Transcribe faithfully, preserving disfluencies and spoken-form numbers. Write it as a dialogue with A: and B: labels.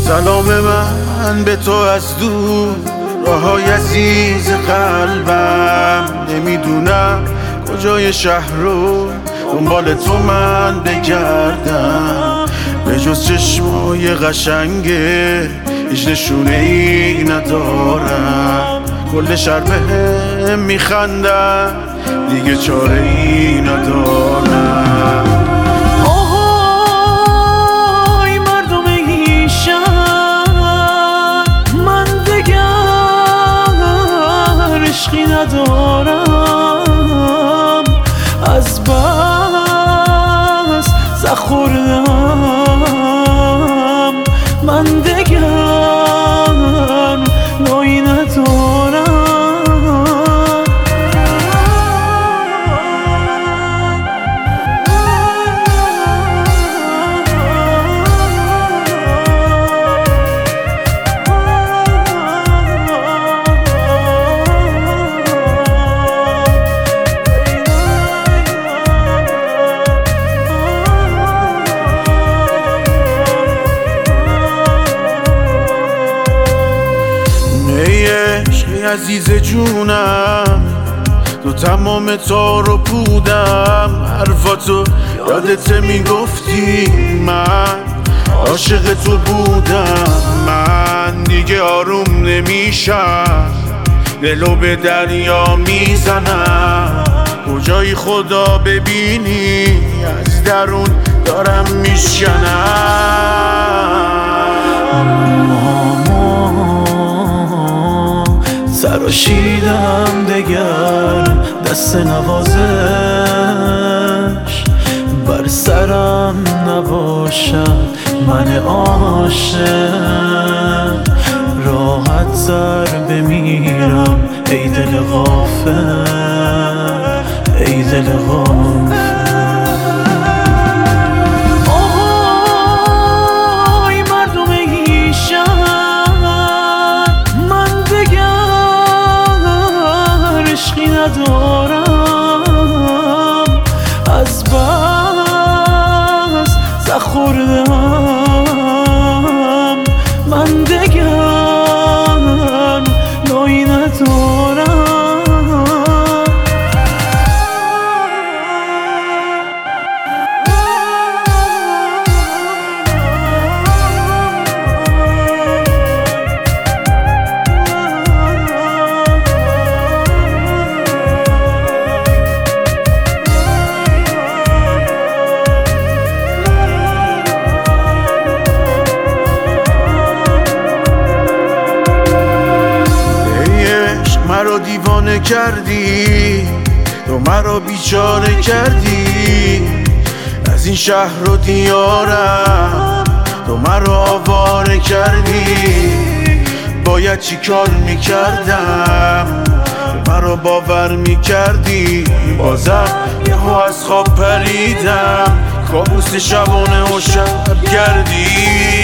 A: سلام من به تو از دور، راههای عزیز قلبم. نمیدونم کجای شهر رو دنبال تو من بگردم، به جز چشمای قشنگه هیچ نشونه ای ندارم. کل شهر بهم میخندن، دیگه چاره ای ندارم.
B: آهای مردم این شهر، من دیگر عشقی ندارم. از بس زخ خوردم، من دیگر نایی ندارم.
A: عزیز جونم، تو تمام تار و پودم. حرفاتو یادت میگفتی، من عاشق تو بودم. من دیگه آروم نمیشم، دلو به دریا میزنم. کجایی خدا ببینی، از درون دارم میشکنم.
B: سراشیدم دگر دست نوازش، بر سرم نباشد من عاشق. راحت سر بمیرم ای دل غافل، ای دل غافل. ندارم از بس زخ خوردم، من دیگر نایی ندارم.
A: مرا دیوانه کردی، تو مرا بیچاره کردی. از این شهر و دیارم تو مرا آواره کردی. باید چی کار میکردم، مرا باور میکردی. بازم یهو از خواب پریدم، کابوس شبانه و شب گردی.